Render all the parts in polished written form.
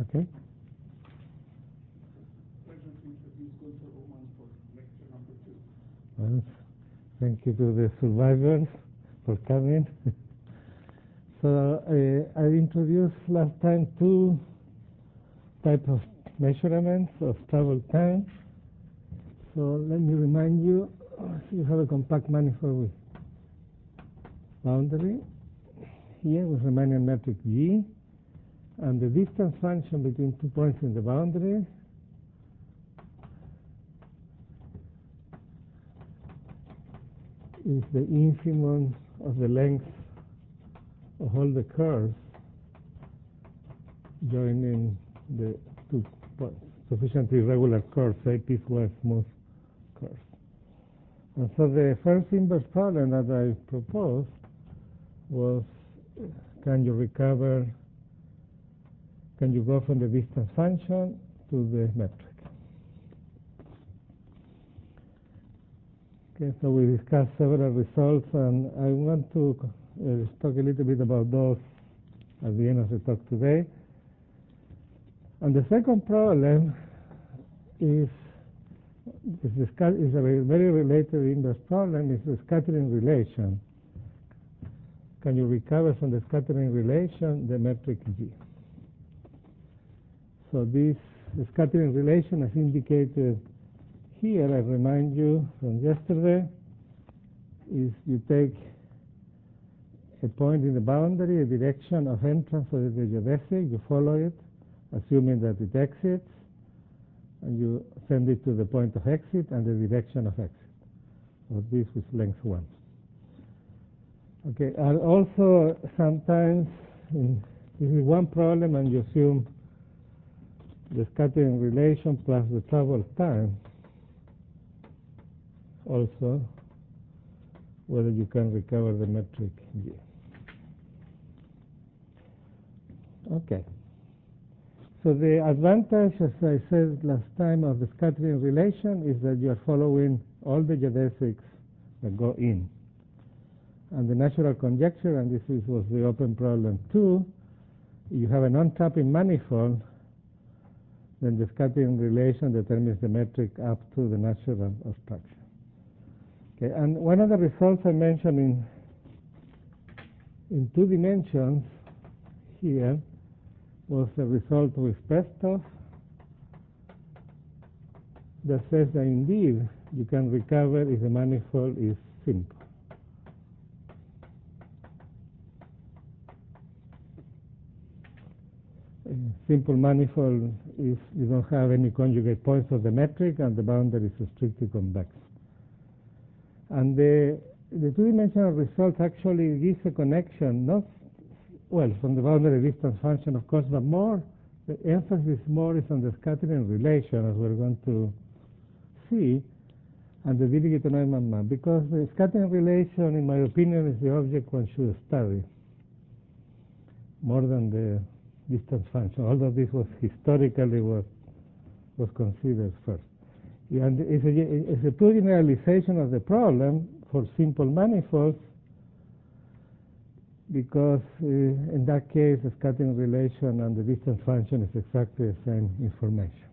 Okay. Pleasure to introduce Gunther Ullmann for lecture number 2. Well, thank you to the survivors for coming. So I introduced last time two types of measurements of travel time. So let me remind you, you have a compact manifold with boundary here with Riemannian metric G, and the distance function between 2 points in the boundary is the infimum of the length of all the curves joining the 2 points, sufficiently regular curves, say piecewise smooth curves. And so the first inverse problem that I proposed was, can you go from the distance function to the metric? Okay, so we discussed several results, and I want to talk a little bit about those at the end of the talk today. And the second problem is a very related inverse problem, is the scattering relation. Can you recover from the scattering relation the metric G? So this scattering relation, as indicated here, I remind you from yesterday, is you take a point in the boundary, a direction of entrance of the geodesic, you follow it, assuming that it exits, and you send it to the point of exit and the direction of exit. So this is length 1. Okay, and also sometimes, this is one problem, and you assume the scattering relation plus the travel time, also whether you can recover the metric G. Okay. So the advantage, as I said last time, of the scattering relation is that you are following all the geodesics that go in. And the natural conjecture, and this was the open problem 2, you have an untrapping manifold, then the scattering relation determines the metric up to the natural obstruction. Okay, and one of the results I mentioned in 2 dimensions here was a result with Pestov that says that indeed you can recover if the manifold is simple. Simple manifold if you don't have any conjugate points of the metric and the boundary is strictly convex. And the 2-dimensional result actually gives a connection, not, well, from the boundary distance function, of course, but more, the emphasis more is on the scattering relation, as we're going to see, and the Dirichlet to Neumann map, because the scattering relation, in my opinion, is the object one should study, more than the distance function, although this was historically what was considered first. And it's a true generalization of the problem for simple manifolds, because in that case the scattering relation and the distance function is exactly the same information.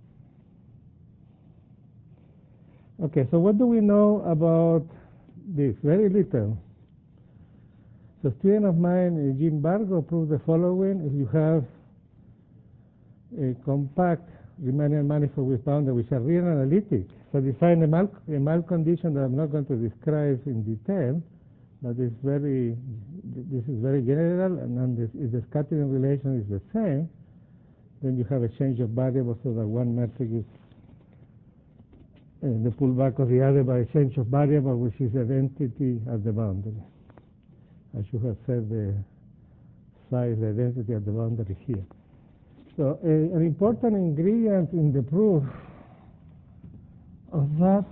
Okay, so what do we know about this? Very little. So a student of mine, Jim Bargo, proved the following. If you have a compact Riemannian manifold with boundary which are real analytic, so define a Mal condition that I'm not going to describe in detail, but this is very general, and if the scattering relation is the same, then you have a change of variables so that one metric is the pullback of the other by a change of variable, which is identity at the boundary. I should have said the size, the identity at the boundary here. So an important ingredient in the proof of that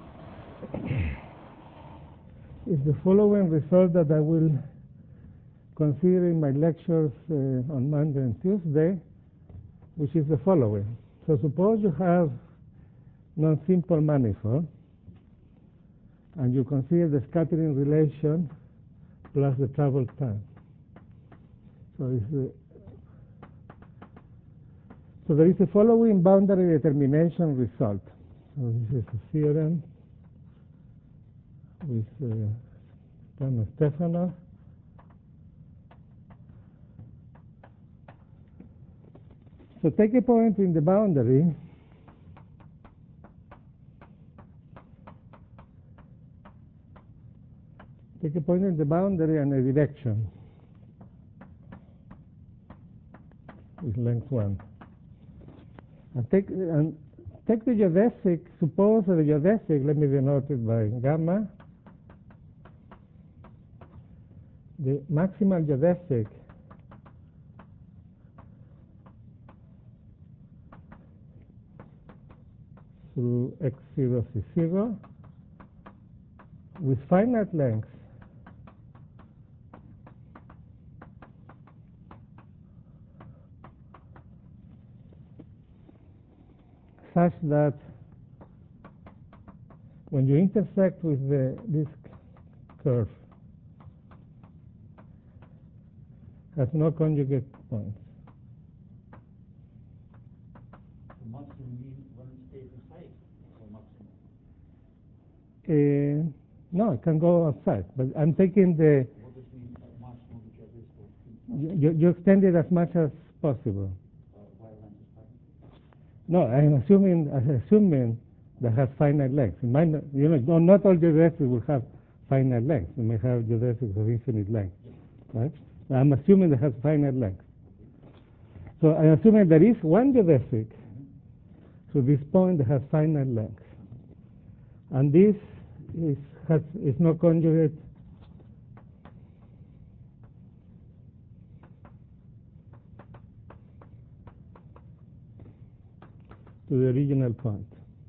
is the following result that I will consider in my lectures on Monday and Tuesday, which is the following. So suppose you have non-simple manifold, and you consider the scattering relation plus the travel time. So So there is the following boundary determination result. So this is a theorem with Thomas Stefanov. So take a point in the boundary. Take a point in the boundary and a direction with length 1. And take the geodesic, suppose that the geodesic, let me denote it by gamma, the maximal geodesic through x0, c0 with finite length such that when you intersect with this curve has no conjugate points. The maximum mean when it stays inside or maximum? No, it can go outside, but I'm taking the, What does mean maximum geodesic? you extend it as much as possible. While length is fine? No, I'm assuming that has finite length. It might not, not all geodesics will have finite length. You may have geodesics of infinite length, right? I'm assuming that has finite length. So I'm assuming there is one geodesic to this point that has finite length, and this is no conjugate to the original point,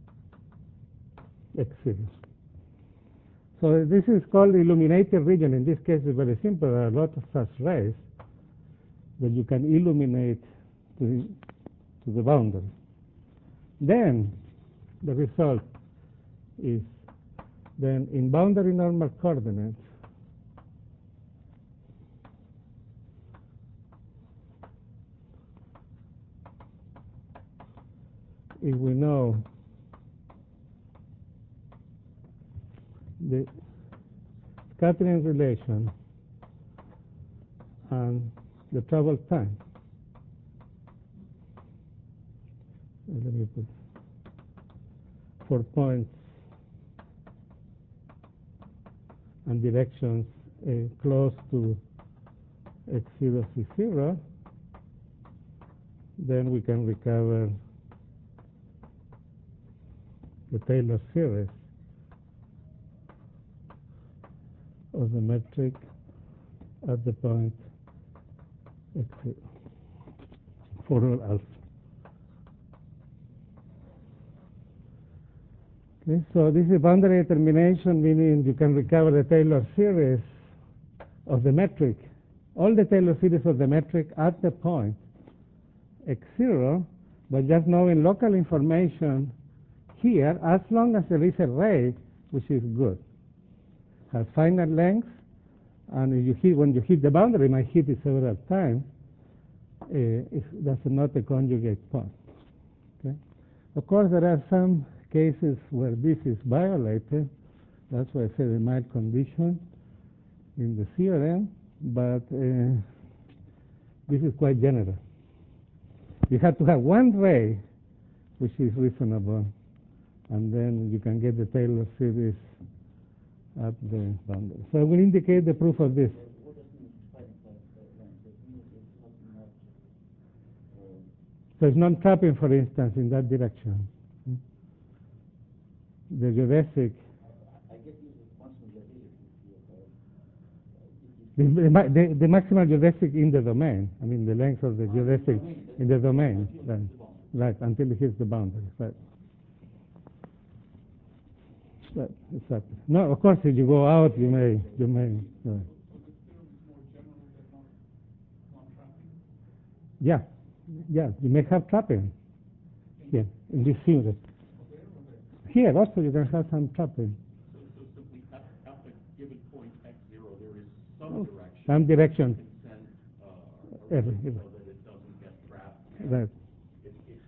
x0. So this is called the illuminated region. In this case, it's very simple. There are a lot of such rays that you can illuminate to the boundary. Then the result is then in boundary normal coordinates, if we know the scattering relation and the travel time, let me put 4 points and directions close to x0, c0, then we can recover the Taylor series of the metric at the point x0 for all alpha. Okay, so this is boundary determination, meaning you can recover the Taylor series of the metric, all the Taylor series of the metric at the point x0, but just knowing local information here, as long as there is a ray which is good, has finite length, and if when you hit the boundary, you might hit it several times, that's not a conjugate point. Okay? Of course, there are some cases where this is violated. That's why I said a mild condition in the theorem, but this is quite general. You have to have one ray which is reasonable, and then you can get the Taylor series at the boundary. So I will indicate the proof of this. What does mean finite length? It means it's not So it's non-trapping, for instance, in that direction. The geodesic, I guess this is maximum geodesic. the maximal geodesic in the domain, I mean the length of the geodesic in the domain, right, until it hits the boundary, right. Right, exactly. No, of course, if you go out, you may. Right. So the theorem is more general than non-trapping? Yeah, you may have trapping here in this theorem. Here also you can have some trapping. So simply at the given point x0, there is some direction. Some direction. You can send a ray so that it doesn't get trapped. Right. If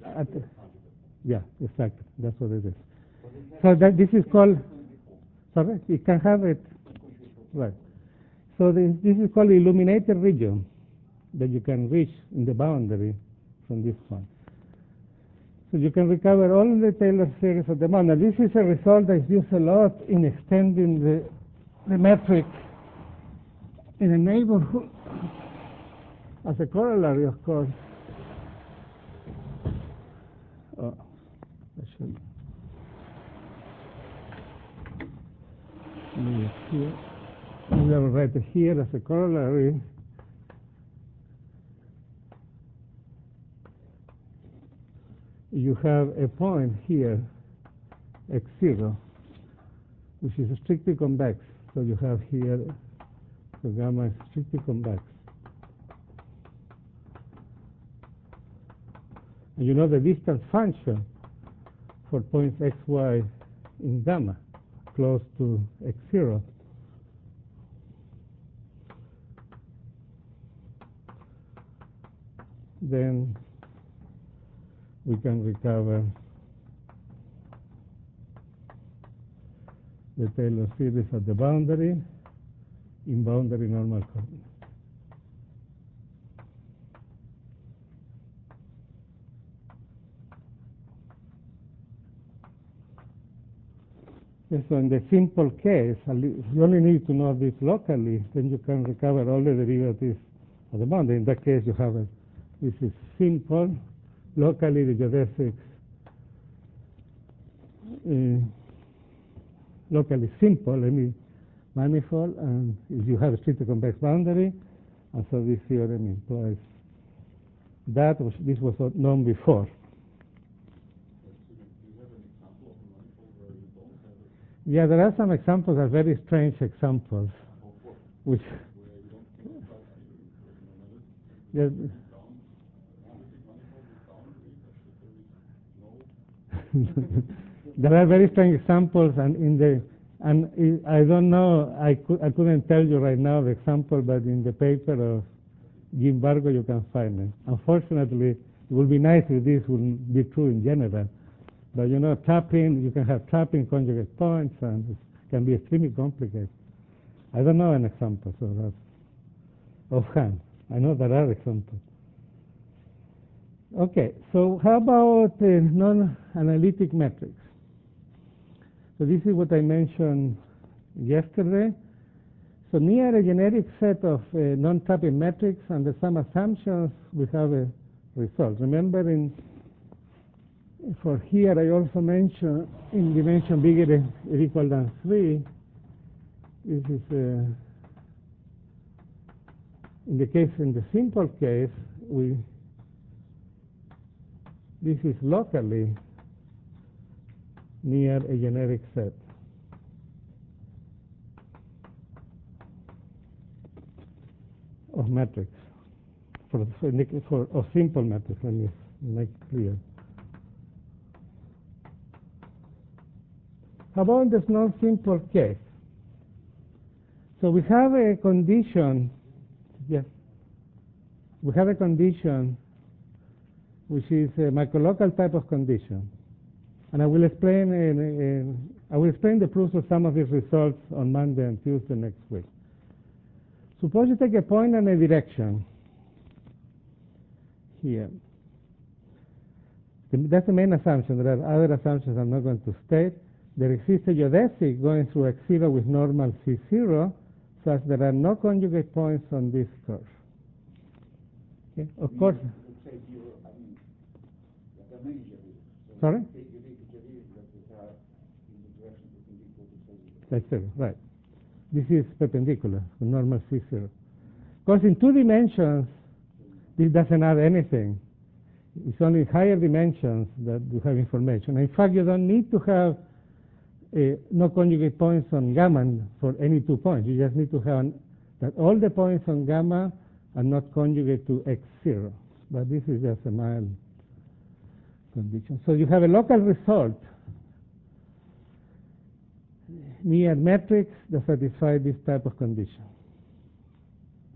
Yeah, exactly. That's what it is. So that this is called, sorry, it can have it, right. So this is called illuminated region that you can reach in the boundary from this point. So you can recover all the Taylor series of the boundary. This is a result that is used a lot in extending the metric in a neighborhood as a corollary, of course. Oh, I should move it here. We have right here as a corollary. You have a point here, x0, which is strictly convex. So you have here, so gamma is strictly convex. And you know the distance function for points xy in gamma, close to x0. Then we can recover the Taylor series at the boundary in boundary normal coordinates. And so in the simple case, you only need to know this locally, then you can recover all the derivatives at the boundary. In that case, you have this is simple, locally the geodesics, locally simple, manifold, and if you have a strictly convex boundary, and so this theorem implies that this was not known before. Yeah, there are some examples, are very strange examples, which yeah, there are very strange examples, and I don't know, I couldn't tell you right now the example, but in the paper of Jim Vargo you can find it. Unfortunately, it would be nice if this would be true in general. But you know, tapping, you can have tapping conjugate points, and it can be extremely complicated. I don't know an example, so that's offhand. I know there are examples. Okay, so how about non-analytic metrics? So this is what I mentioned yesterday. So near a generic set of non-tapping metrics under some assumptions, we have a result. Remember, for here I also mentioned in dimension bigger or equal than 3, this is in the simple case, this is locally near a generic set. Of metrics, of simple metrics, let me make it clear. How about this non-simple case? So we have a condition, yes, we have a condition which is a microlocal type of condition. And I will explain the proofs of some of these results on Monday and Tuesday next week. Suppose you take a point and a direction here. That's the main assumption. There are other assumptions I'm not going to state. There exists a geodesic going through x0 with normal C0, such there are no conjugate points on this curve. Okay? Of course. Sorry? That's it, right. This is perpendicular, the normal C0. Of course, in 2 dimensions, this doesn't add anything. It's only in higher dimensions that you have information. In fact, you don't need to have no conjugate points on gamma for any 2 points. You just need to have that all the points on gamma are not conjugate to x0. But this is just a mild condition. So you have a local result near metrics that satisfy this type of condition.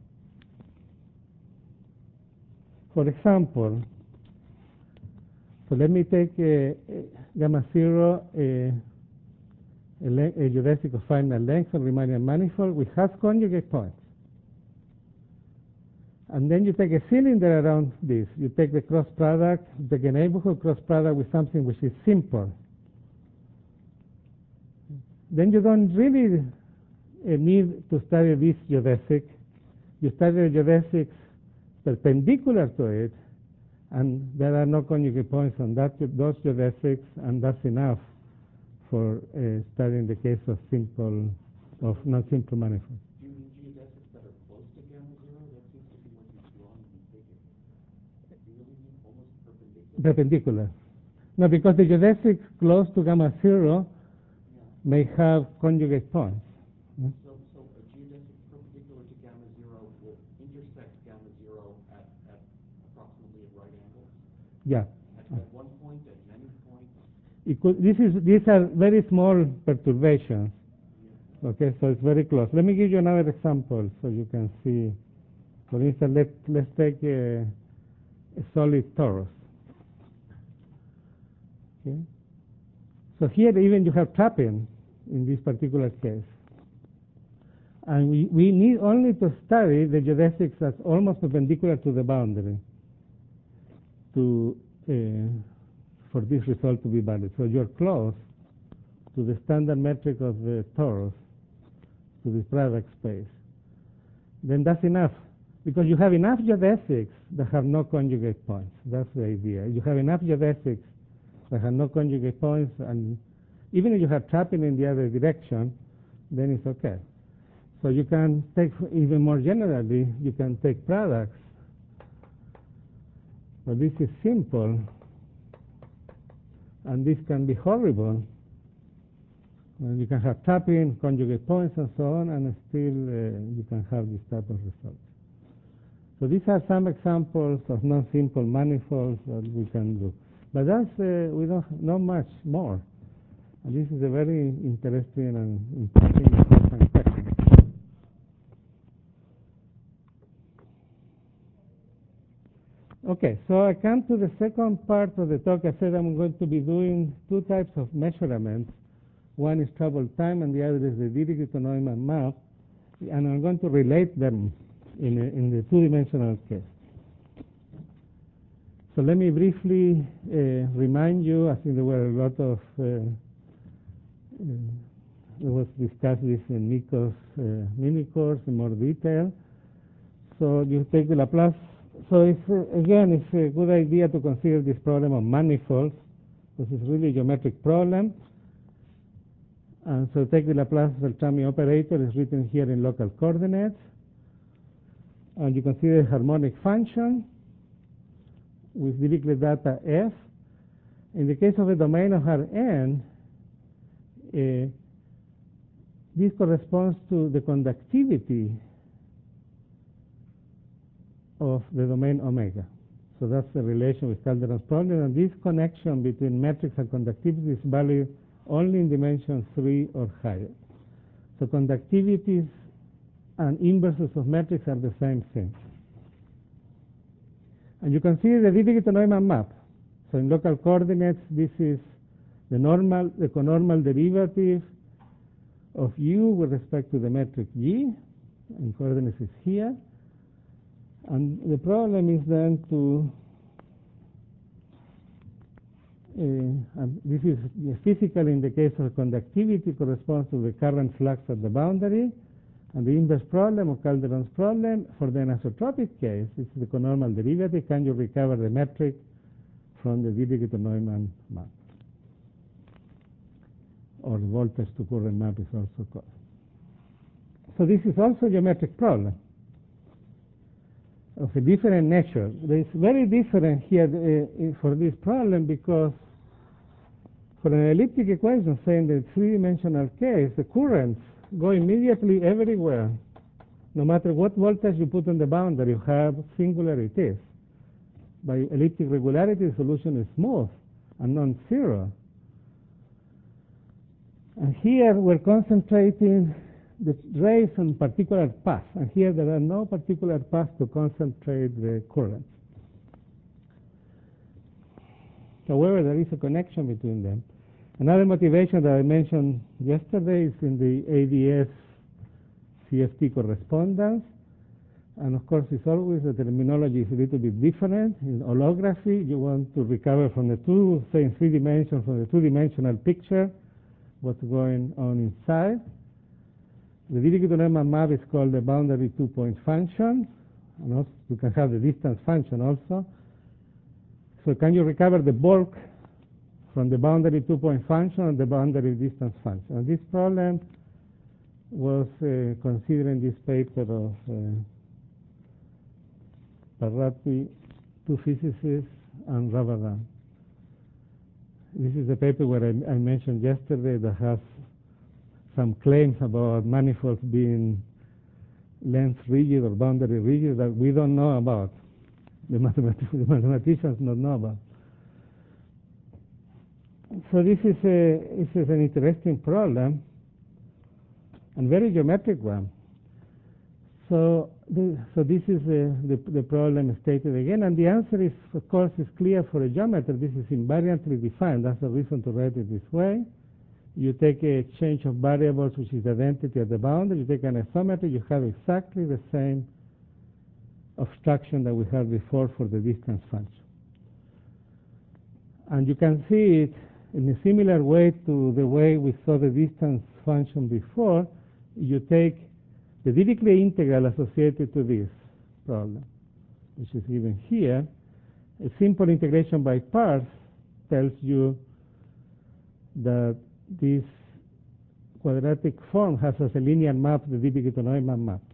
For example, So let me take gamma 0, a geodesic of finite length on Riemannian manifold with half conjugate points. And then you take a cylinder around this. You take the cross product, you take a neighborhood cross product with something which is simple. Then you don't really need to study this geodesic. You study the geodesics perpendicular to it, and there are no conjugate points on those geodesics, and that's enough for studying the case of non-simple manifolds. Do you mean geodesics that are close to gamma 0? That seems to be what you've drawn in the figure. Do you really mean almost perpendicular? Perpendicular. No, because the geodesics close to gamma 0 may have conjugate points. So a geodesic perpendicular to gamma 0 will intersect gamma 0 at approximately at right angles? Yeah. At one point, at many points? These are very small perturbations. Okay, so it's very close. Let me give you another example so you can see. For instance, let's take a solid torus. Okay. So here even you have trapping in this particular case. And we need only to study the geodesics that's almost perpendicular to the boundary for this result to be valid. So you're close to the standard metric of the torus, to this product space. Then that's enough, because you have enough geodesics that have no conjugate points. That's the idea. You have enough geodesics that have no conjugate points, and even if you have trapping in the other direction, then it's okay. So you can take, even more generally, you can take products. But this is simple, and this can be horrible. And you can have trapping, conjugate points, and so on, and still you can have this type of results. So these are some examples of non-simple manifolds that we can do. But that's, we don't know much more. And this is a very interesting and important question. Okay, so I come to the second part of the talk. I said I'm going to be doing two types of measurements. One is travel time, and the other is the Dirichlet-Neumann map. And I'm going to relate them in the two-dimensional case. So let me briefly remind you, I think there were a lot of, it was discussed this in Nico's mini course in more detail. So you take the Laplace. So again, it's a good idea to consider this problem of manifolds. This is really a geometric problem. And so take the Laplace-Beltrami operator, is written here in local coordinates. And you consider a harmonic function with Dirichlet data F. In the case of a domain of Rn, this corresponds to the conductivity of the domain omega. So that's the relation with Calderon's problem. And this connection between metrics and conductivity is valid only in dimension 3 or higher. So conductivities and inverses of metrics are the same thing. And you consider the Dirichlet-Neumann map. So in local coordinates, this is the conormal derivative of u with respect to the metric g, and coordinates is here. And the problem is then to, and this is physical in the case of conductivity, corresponds to the current flux at the boundary. And the inverse problem of Calderon's problem, for the anisotropic case, it's the conormal derivative. Can you recover the metric from the Dirichlet-Neumann map? Or the voltage to current map is also called. So this is also a geometric problem of a different nature. It's very different here for this problem, because for an elliptic equation, say in the three-dimensional case, the currents go immediately everywhere. No matter what voltage you put on the boundary, you have singularities. By elliptic regularity, the solution is smooth and non-zero. And here we're concentrating the rays on particular paths. And here there are no particular paths to concentrate the currents. However, there is a connection between them. Another motivation that I mentioned yesterday is in the ADS CFT correspondence. And of course, it's always the terminology is a little bit different. In holography, you want to recover from the two, say in 3 dimensions, from the 2-dimensional picture, what's going on inside. The Dirichlet-Neumann map is called the boundary 2-point function. And also, you can have the distance function also. So can you recover the bulk from the boundary 2-point function and the boundary distance function? And this problem was considered in this paper of Parratti, 2 physicists, and Ravadan. This is the paper where I mentioned yesterday that has some claims about manifolds being length rigid or boundary rigid that we don't know about. The mathematicians don't know about. So this is an interesting problem and very geometric one. So this is the problem stated again, and the answer is, of course, is clear for a geometry. This is invariantly defined. That's the reason to write it this way. You take a change of variables, which is the identity at the boundary. You take an isometry, you have exactly the same obstruction that we had before for the distance function. And you can see it in a similar way to the way we saw the distance function before. You take the Dirichlet integral associated to this problem, which is given here. A simple integration by parts tells you that this quadratic form has as a linear map the Dirichlet-Neumann map.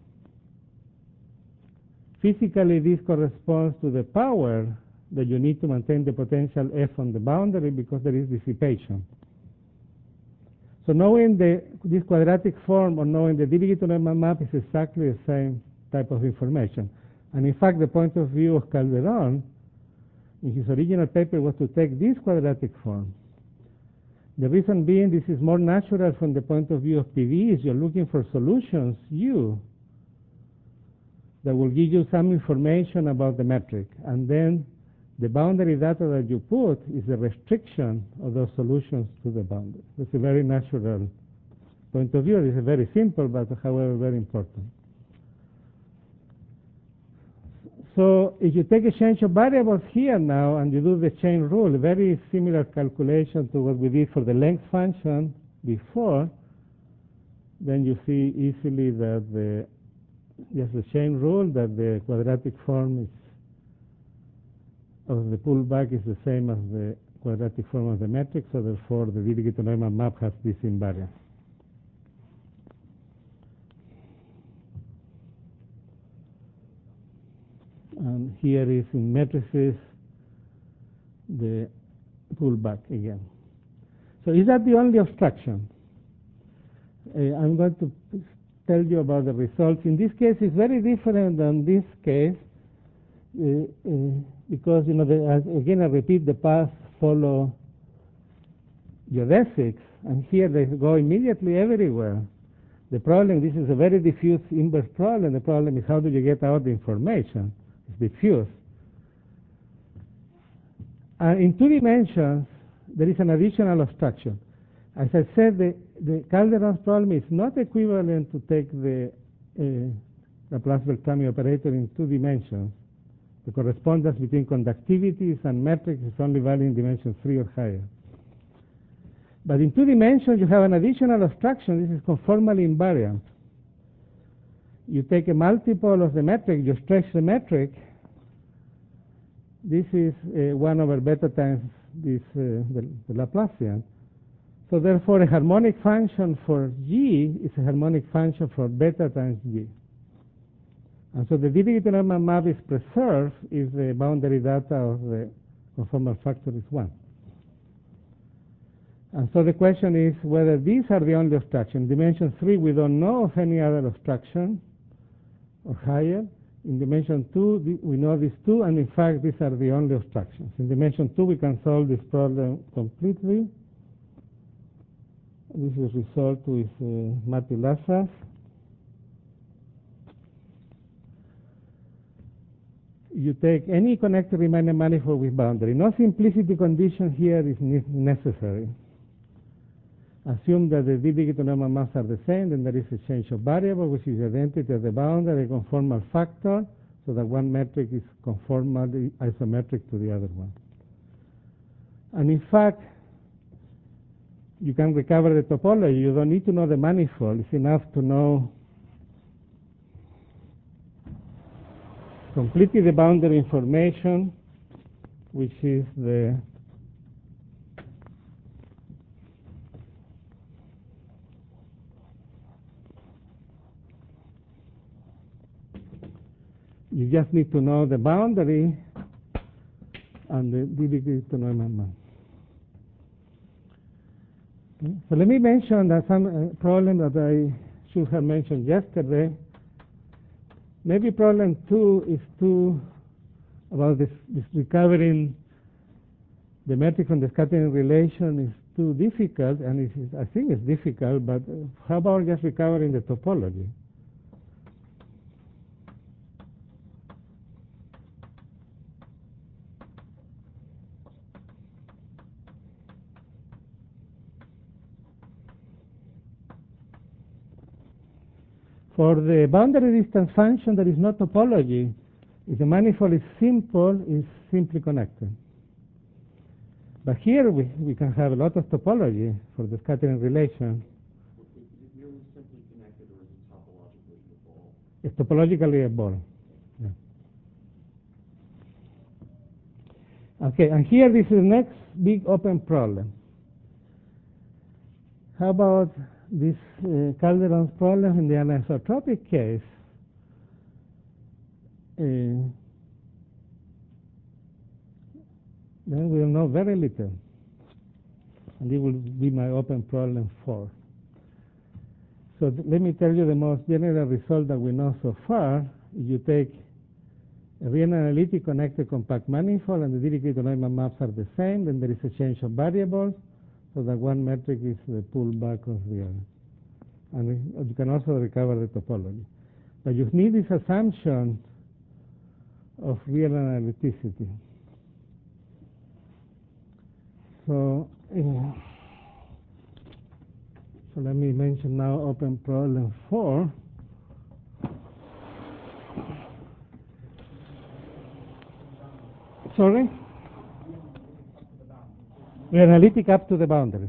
Physically, this corresponds to the power that you need to maintain the potential F on the boundary because there is dissipation. So knowing this quadratic form or knowing the Dirichlet-Neumann map is exactly the same type of information. And in fact, the point of view of Calderon in his original paper was to take this quadratic form. The reason being this is more natural from the point of view of PDEs. You're looking for solutions, that will give you some information about the metric. And then the boundary data that you put is the restriction of those solutions to the boundary. It's a very natural point of view. This is very simple, but however very important. So if you take a change of variables here now and you do the chain rule, very similar calculation to what we did for the length function before, then you see easily that just the chain rule, that the quadratic form of the pullback is the same as the quadratic form of the metric, so therefore the Dirichlet-Neumann map has this invariance. And here is in matrices the pullback again. So is that the only obstruction? I'm going to tell you about the results. In this case, it's very different than this case because, again, I repeat, the paths follow geodesics, and here they go immediately everywhere. The problem, this is a very diffuse inverse problem. The problem is how do you get out the information? It's diffuse. In 2 dimensions, there is an additional obstruction. As I said, the Calderon's problem is not equivalent to take the Laplace-Beltrami operator in 2 dimensions. The correspondence between conductivities and metrics is only valid in dimension 3 or higher. But in 2 dimensions, you have an additional obstruction. This is conformally invariant. You take a multiple of the metric, you stretch the metric. This is 1 over beta times this the Laplacian. So therefore, a harmonic function for G is a harmonic function for beta times G. And so the Dirichlet-Neumann map is preserved if the boundary data of the conformal factor is 1. And so the question is whether these are the only obstruction. In dimension 3, we don't know of any other obstruction or higher. In dimension 2, we know these 2, and in fact, these are the only obstructions. In dimension 2, we can solve this problem completely. This is resolved with Matti Lassas. you take any connected Riemannian manifold with boundary. No simplicity condition here is necessary. Assume that the d-degree to Neumann maps are the same, then there is a change of variable, which is the identity of the boundary, a conformal factor, so that one metric is conformally isometric to the other one. And in fact, you can recover the topology. You don't need to know the manifold. It's enough to know completely the boundary information, which is the you just need to know the boundary and the d-degree to Neumann map. Okay. So let me mention that some problem that I should have mentioned yesterday. Maybe problem 2 is about this recovering the metric from the scattering relation is too difficult, and I think it's difficult, but how about just recovering the topology? For the boundary distance function, there is no topology. If the manifold is simple, it's simply connected. But here we can have a lot of topology for the scattering relation. Is it merely simply connected, or is it topologically a ball? It's topologically a ball. Yeah. Okay, and here this is the next big open problem. How about this Calderon's problem in the anisotropic case? Then we'll know very little. And it will be my open problem 4. So let me tell you the most general result that we know so far. You take a real analytic connected compact manifold, and the d-degree to Neumann maps are the same, then there is a change of variables, so that one metric is the pullback of the other. And you can also recover the topology. But you need this assumption of real analyticity. So let me mention now open problem 4. Sorry? Real analytic up to the boundary.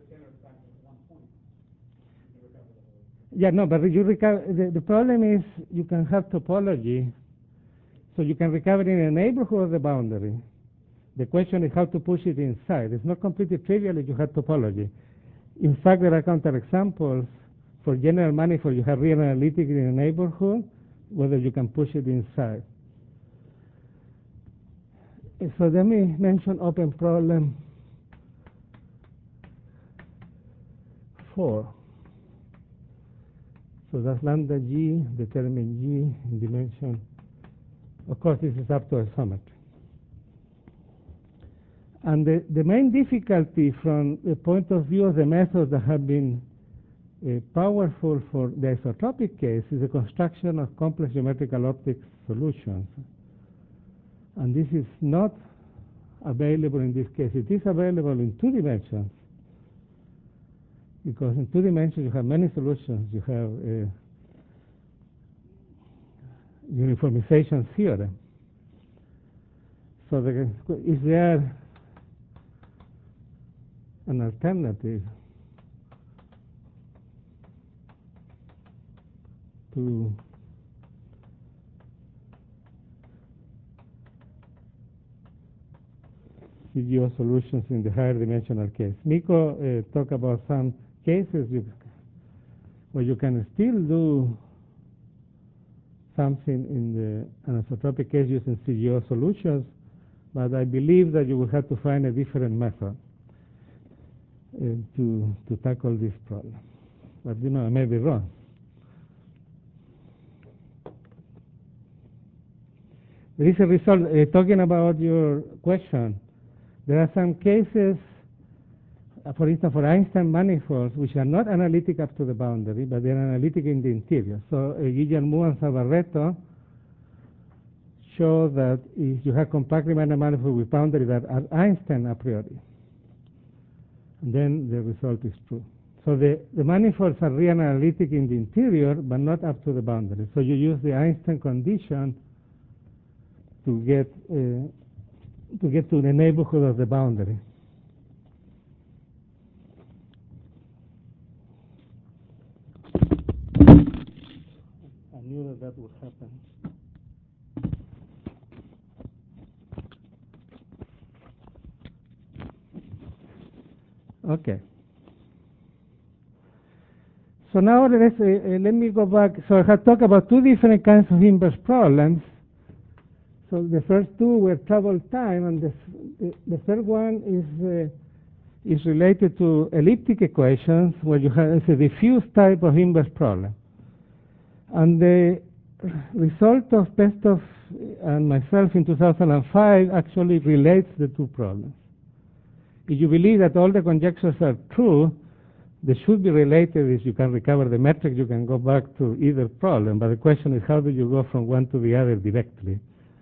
Yeah, no, but you recover. The problem is you can have topology, so you can recover in a neighborhood of the boundary. The question is how to push it inside. It's not completely trivial if you have topology. In fact, there are counterexamples. For general manifold, you have real analytic in a neighborhood, whether you can push it inside. So let me mention open problem 4. So that's lambda g, determine g in dimension. Of course, this is up to isometry. And the main difficulty from the point of view of the methods that have been powerful for the isotropic case is the construction of complex geometrical optics solutions. And this is not available in this case. It is available in 2 dimensions, because in 2 dimensions you have many solutions. You have a uniformization theorem. So is there an alternative to CGO solutions in the higher dimensional case? Miko talked about some cases where you can still do something in the anisotropic case using CGO solutions, but I believe that you will have to find a different method to tackle this problem. But I may be wrong. There is a result, talking about your question, there are some cases, for instance, for Einstein manifolds, which are not analytic up to the boundary, but they are analytic in the interior. So Guillermo and Sabarreto show that if you have compact Riemann manifold with boundaries that are Einstein a priori, then the result is true. So the manifolds are real analytic in the interior, but not up to the boundary. So you use the Einstein condition to get to the neighborhood of the boundary. I knew that would happen. Okay. So now let me go back. So I had talked about two different kinds of inverse problems. So the first two were travel time, and the third one is related to elliptic equations, where you have a diffuse type of inverse problem. And the result of Pestov and myself in 2005 actually relates the two problems. If you believe that all the conjectures are true, they should be related. If you can recover the metric, you can go back to either problem. But the question is, how do you go from one to the other directly?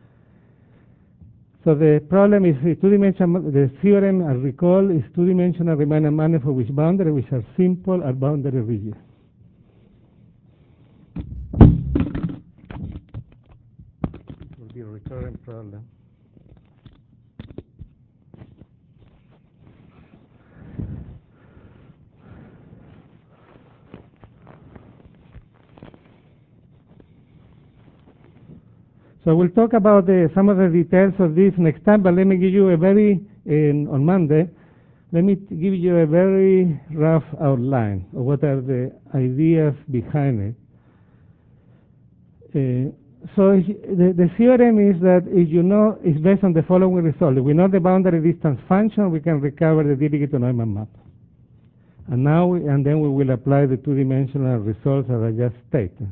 So the problem is the theorem, I recall, is two-dimensional Riemann manifold with boundaries which are simple at boundary regions. It will be a recurrent problem. So we'll talk about some of the details of this next time, but let me give you on Monday, let me give you a very rough outline of what are the ideas behind it. So the theorem is that if you know, it's based on the following result. If we know the boundary distance function, we can recover the Dirichlet-Neumann map. And then we will apply the two-dimensional results that I just stated.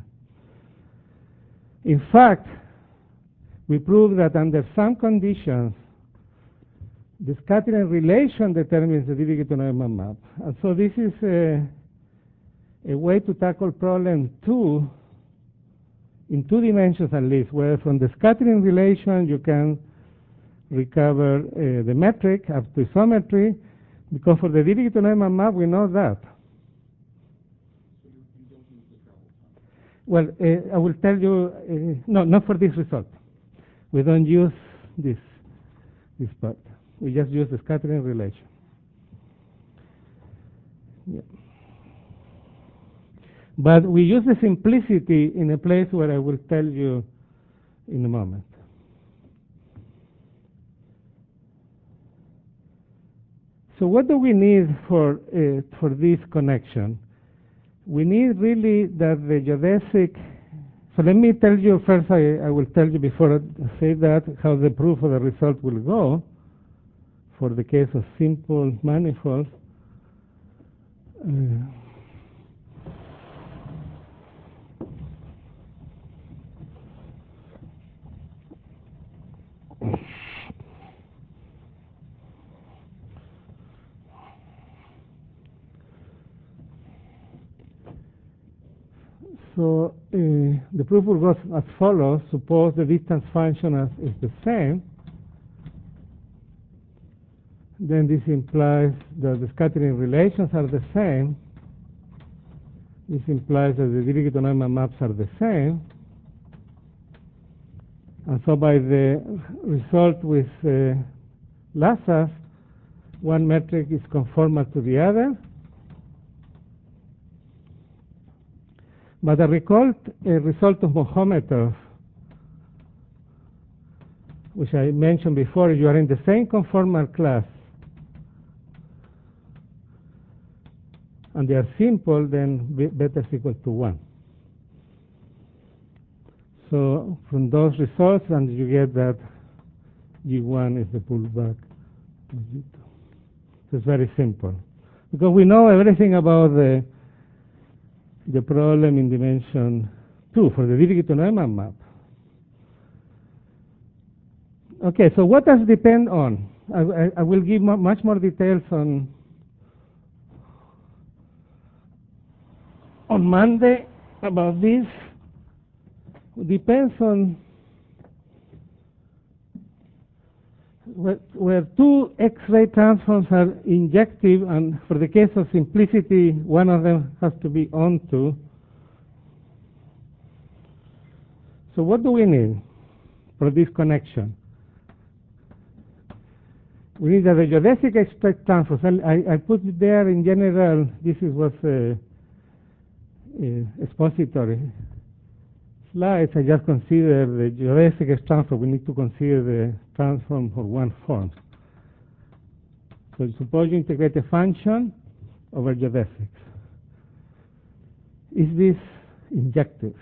In fact, we prove that under some conditions, the scattering relation determines the Dirichlet-Neumann map. And so this is a way to tackle problem 2 in 2 dimensions at least, where from the scattering relation you can recover the metric up to isometry, because for the Dirichlet-Neumann map we know that. So you don't use the travel time? Well, I will tell you, no, not for this result. We don't use this part. We just use the scattering relation. Yeah. But we use the simplicity in a place where I will tell you in a moment. So what do we need for this connection? We need really that the geodesic. So let me tell you first, I will tell you before I say that, how the proof of the result will go for the case of simple manifolds. So the proof will go as follows. Suppose the distance function is the same. Then this implies that the scattering relations are the same. This implies that the Dirichlet-Neumann maps are the same. And so by the result with Lassas, one metric is conformal to the other. But a result of Mohometov, which I mentioned before, if you are in the same conformal class and they are simple, then beta is equal to 1. So from those results, and you get that G1 is the pullback of G2. So it's very simple. Because we know everything about the problem in dimension 2 for the Dirichlet-Neumann map. Okay, so what does it depend on? I will give much more details on Monday about this. It depends on where two X-ray transforms are injective, and for the case of simplicity, one of them has to be onto. So what do we need for this connection? We need a geodesic X-ray transform. I put it there in general. This was expository slides. I just consider the geodesic X transform. We need to consider the transform for one form. So suppose you integrate a function over geodesics. Is this injective?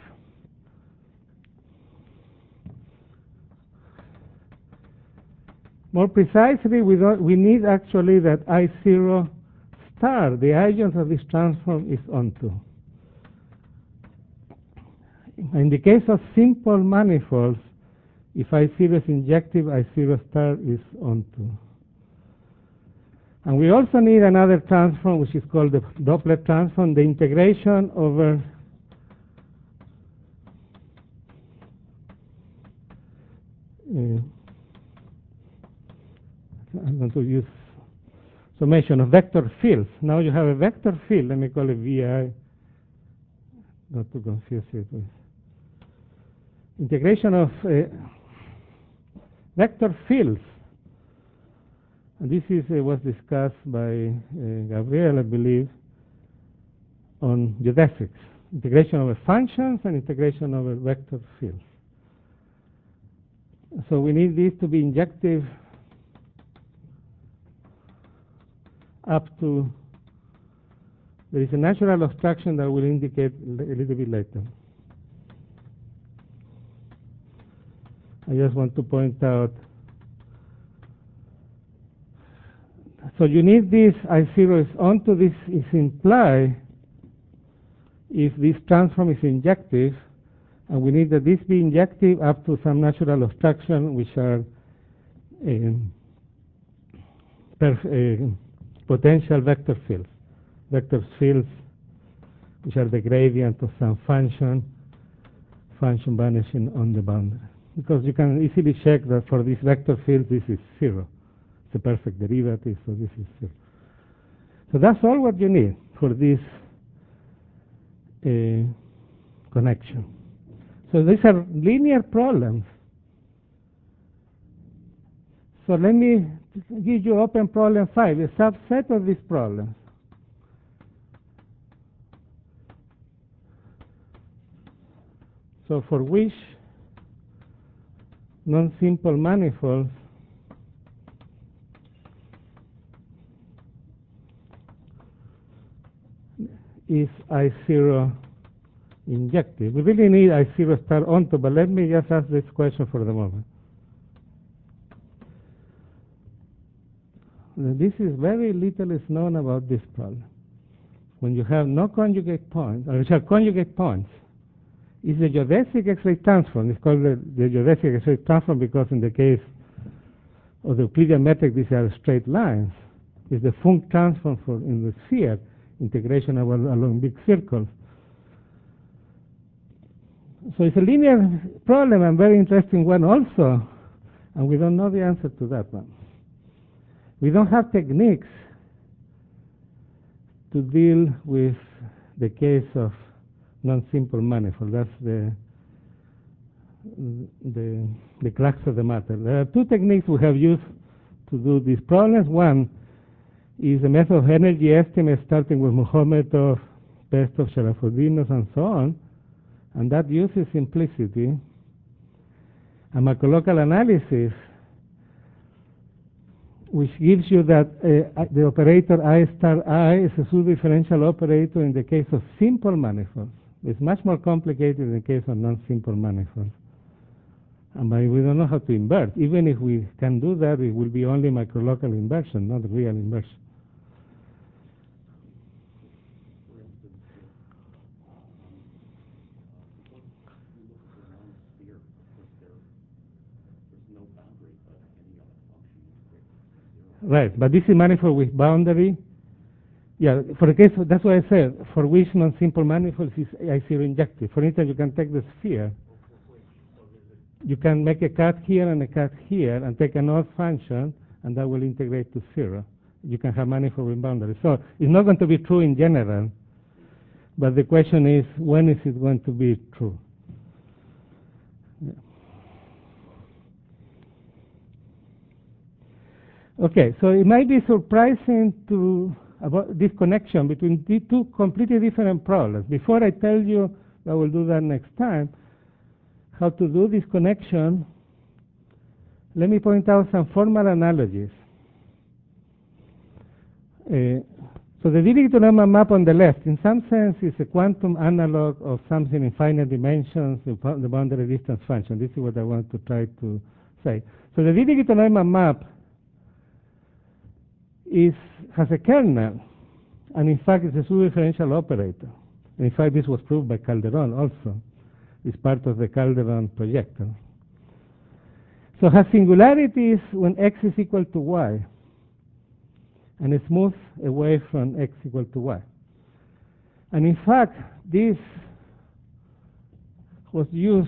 More precisely, we need actually that I0 star, the agent of this transform, is onto. In the case of simple manifolds, if I0 is injective, I0 star is onto. And we also need another transform, which is called the Doppler transform, the integration over I'm going to use summation of vector fields. Now you have a vector field. Let me call it VI, not to confuse it with integration of vector fields. And this is was discussed by Gabriel, I believe, on geodesics. Integration over functions and integration over vector fields. So we need this to be injective up to, there is a natural obstruction that will indicate a little bit later. I just want to point out, so you need this I0 is onto, this is imply if this transform is injective, and we need that this be injective up to some natural obstruction, which are potential vector fields. Vector fields which are the gradient of some function vanishing on the boundary. Because you can easily check that for this vector field this is 0. It's a perfect derivative, so this is 0. So that's all what you need for this connection. So these are linear problems. So let me give you open problem 5, a subset of these problems. So for which non-simple manifolds is I0 injective. We really need I0 star onto, but let me just ask this question for the moment. This is very little is known about this problem. When you have no conjugate points, or you have conjugate points, is the geodesic X-ray transform. It's called the geodesic X-ray transform because in the case of the Euclidean metric, these are straight lines. It's the Func transform for in the sphere, integration along big circles. So it's a linear problem and very interesting one also, and we don't know the answer to that one. We don't have techniques to deal with the case of non-simple manifold. That's the crux of the matter. There are two techniques we have used to do these problems. One is the method of energy estimate starting with Mohometov, Pestov, Sharafoddinos, and so on. And that uses simplicity. And macrolocal analysis, which gives you that the operator I star I is a pseudo-differential operator in the case of simple manifolds. It's much more complicated in the case of non-simple manifolds. And we don't know how to invert. Even if we can do that, it will be only macrolocal inversion, not real inversion. For instance, because we look at the non-sphere, of course there's no boundary, but any other function is greater than 0. Right, but this is manifold with boundary. Yeah, for the case, that's why I said, for which non-simple manifolds is I0 injective. For instance, you can take the sphere. For which, so is it you can make a cut here and a cut here and take an odd function, and that will integrate to 0. You can have manifold with boundaries. So it's not going to be true in general, but the question is, when is it going to be true? Yeah. Okay, so it might be surprising to about this connection between the two completely different problems. Before I tell you, I will do that next time, how to do this connection, let me point out some formal analogies. So the Dirichlet to Neumann map on the left, in some sense, is a quantum analog of something in finite dimensions, the boundary distance function. This is what I want to try to say. So the Dirichlet to Neumann map has a kernel, and in fact it's a pseudo-differential operator. And in fact, this was proved by Calderon also. It's part of the Calderon projector. So it has singularities when x is equal to y, and it moves away from x equal to y. And in fact, this was used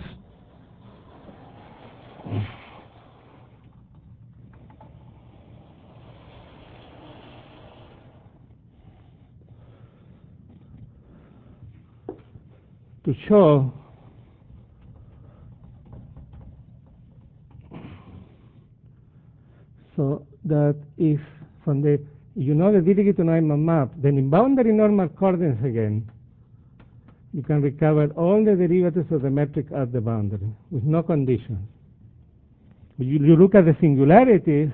to show so that if from the you know the Dirichlet to Neumann map, then in boundary normal coordinates again, you can recover all the derivatives of the metric at the boundary with no conditions. You look at the singularities,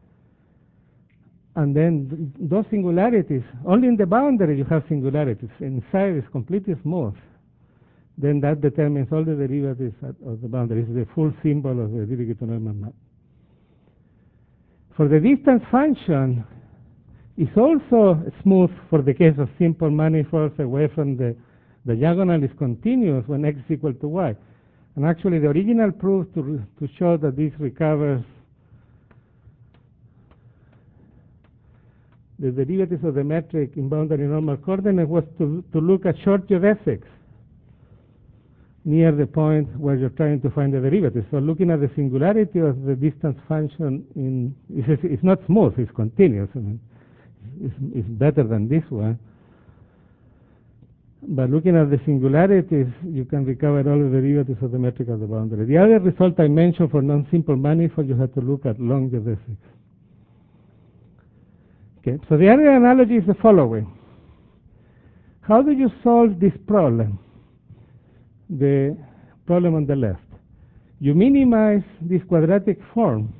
and then those singularities, only in the boundary you have singularities. Inside it's completely smooth. Then that determines all the derivatives of the boundary. It's the full symbol of the Dirichlet to Neumann map. For the distance function, it's also smooth for the case of simple manifolds away from the diagonal is continuous when x is equal to y. And actually the original proof to show that this recovers the derivatives of the metric in boundary normal coordinate was to look at short geodesics near the point where you're trying to find the derivatives. So looking at the singularity of the distance function it's not smooth, it's continuous. I mean, it's better than this one. But looking at the singularities, you can recover all the derivatives of the metric of the boundary. The other result I mentioned for non-simple manifold, you have to look at long geodesics. Okay, so the other analogy is the following. How do you solve this problem? The problem on the left. You minimize this quadratic form.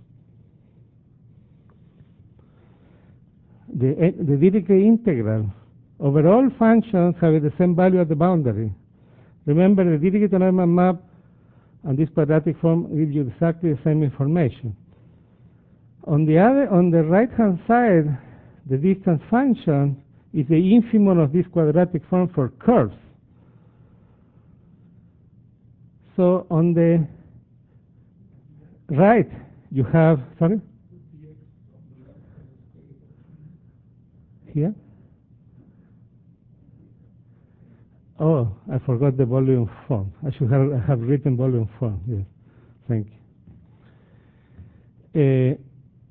The Dirichlet integral over all functions having the same value at the boundary. Remember, the Dirichlet to Neumann map and this quadratic form gives you exactly the same information. On the right-hand side, the distance function is the infimum of this quadratic form for curves. So on the right, you have, sorry? Here? Oh, I forgot the volume form. I should have written volume form. Yes, thank you.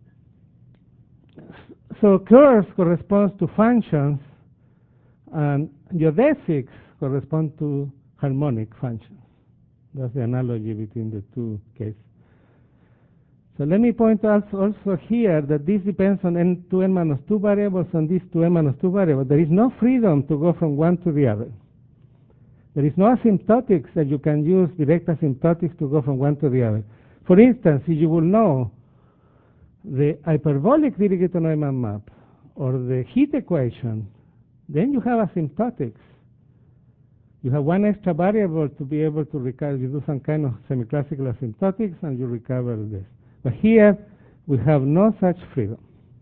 So curves corresponds to functions, and geodesics correspond to harmonic functions. That's the analogy between the two cases. So let me point out also here that this depends on n2n minus 2 variables and these 2n minus 2 variables. There is no freedom to go from one to the other. There is no asymptotics that you can use, direct asymptotics, to go from one to the other. For instance, if you will know the hyperbolic Dirichlet to Neumann map or the heat equation, then you have asymptotics. You have one extra variable to be able to recover. You do some kind of semi-classical asymptotics and you recover this. But here, we have no such freedom.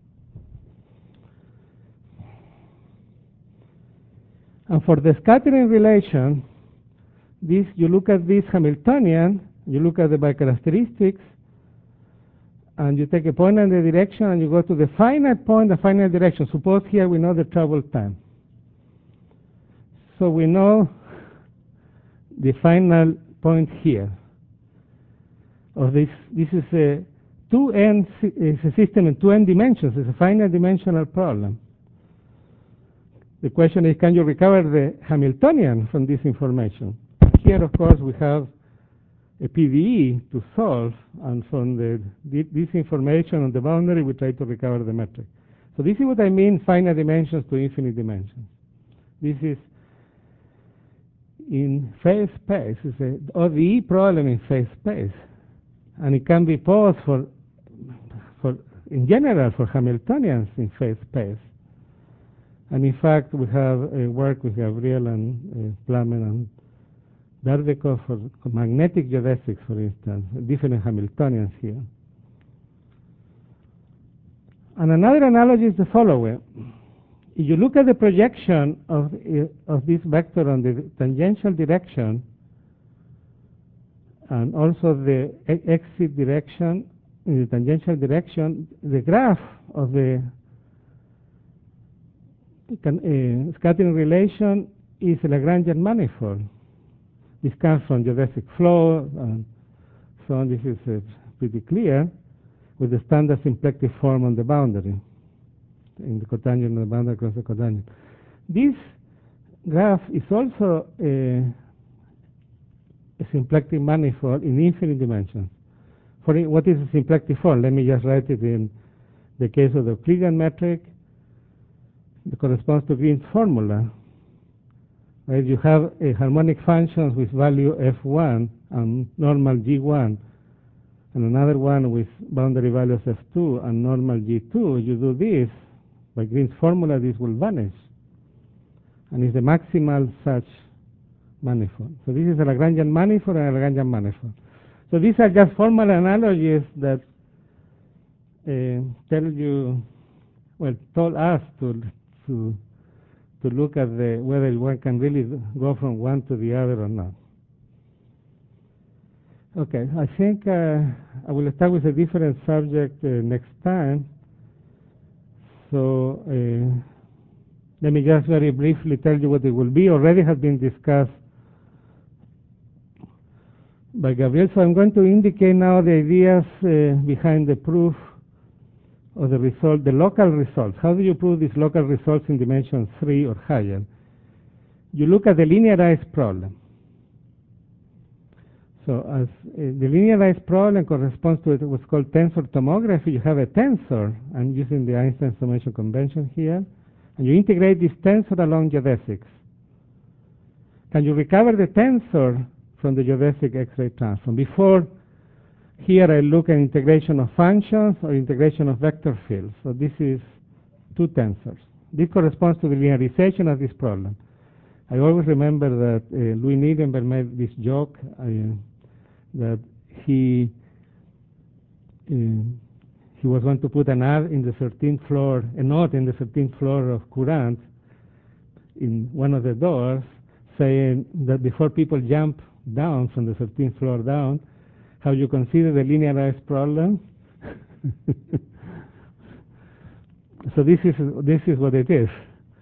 And for the scattering relation, you look at this Hamiltonian, you look at the bicharacteristics, and you take a point in the direction and you go to the finite point, the finite direction. Suppose here we know the travel time. So we know the final point here. of this. This is a it's a system in 2n dimensions. It's a finite dimensional problem. The question is, can you recover the Hamiltonian from this information? Here, of course, we have a PDE to solve, and from this information on the boundary, we try to recover the metric. So this is what I mean, finite dimensions to infinite dimensions. This is in phase space. It's an ODE problem in phase space. And it can be posed in general, for Hamiltonians in phase space. And in fact, we have work with Gabriel and Plamen and Dardekov for magnetic geodesics, for instance, different Hamiltonians here. And another analogy is the following. If you look at the projection of this vector on the tangential direction, and also the exit direction in the tangential direction, the graph of the scattering relation is a Lagrangian manifold. This comes from geodesic flow, and so on. This is pretty clear with the standard symplectic form on the boundary, in the cotangent on the boundary across the cotangent. This graph is also a symplectic manifold in infinite dimensions. For what is a symplectic form? Let me just write it in the case of the Euclidean metric. It corresponds to Green's formula. Right? You have a harmonic functions with value f1 and normal g1, and another one with boundary values f2 and normal g2. You do this, by Green's formula, this will vanish. And it's the maximal such manifold. So this is a Lagrangian manifold and a Lagrangian manifold. So these are just formal analogies that told us to look at whether one can really go from one to the other or not. Okay, I think I will start with a different subject next time. So let me just very briefly tell you what it will be. Already has been discussed by Gabriel. So I'm going to indicate now the ideas behind the proof of the result, the local results. How do you prove these local results in dimension 3 or higher? You look at the linearized problem. So as the linearized problem corresponds to what's called tensor tomography. You have a tensor. I'm using the Einstein summation convention here. And you integrate this tensor along geodesics. Can you recover the tensor from the geodesic X-ray transform? Before, here I look at integration of functions or integration of vector fields. So this is two tensors. This corresponds to the linearization of this problem. I always remember that Louis Niedenberg made this joke that he was going to put an ad in the 13th floor, a note in the 13th floor of Courant in one of the doors, saying that before people jump down from the 13th floor down, how you consider the linearized problem. So this is what it is.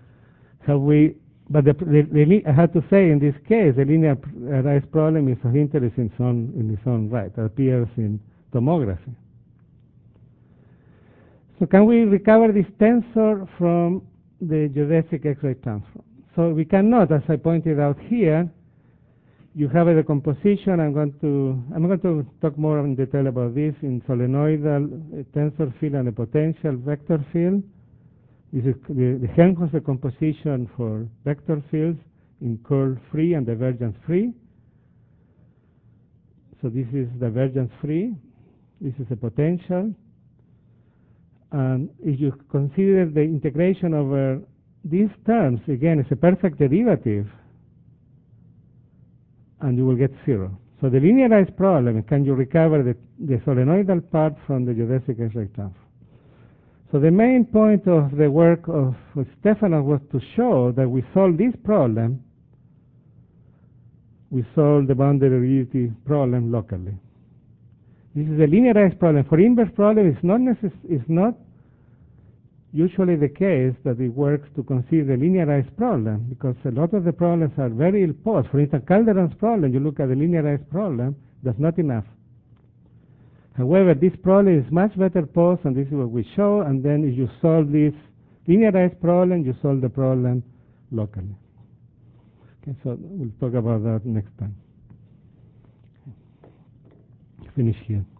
But I have to say, in this case, the linearized problem is of interest in its own right. It appears in tomography. So can we recover this tensor from the geodesic X-ray transform? So we cannot, as I pointed out here. You have a decomposition. I'm going to talk more in detail about this in solenoidal tensor field and a potential vector field. This is the Helmholtz decomposition for vector fields in curl free and divergence free. So this is divergence free. This is a potential. And if you consider the integration over these terms, again, it's a perfect derivative, and you will get 0. So the linearized problem, can you recover the solenoidal part from the geodesic X-ray transform? So the main point of the work of Stefanov was to show that we solve this problem, we solve the boundary rigidity problem locally. This is a linearized problem. For inverse problem, it's not usually the case that it works to consider the linearized problem, because a lot of the problems are very ill posed. For instance, Calderon's problem, you look at the linearized problem, that's not enough. However, this problem is much better posed, and this is what we show, and then if you solve this linearized problem, you solve the problem locally. Okay, so we'll talk about that next time. Finish here.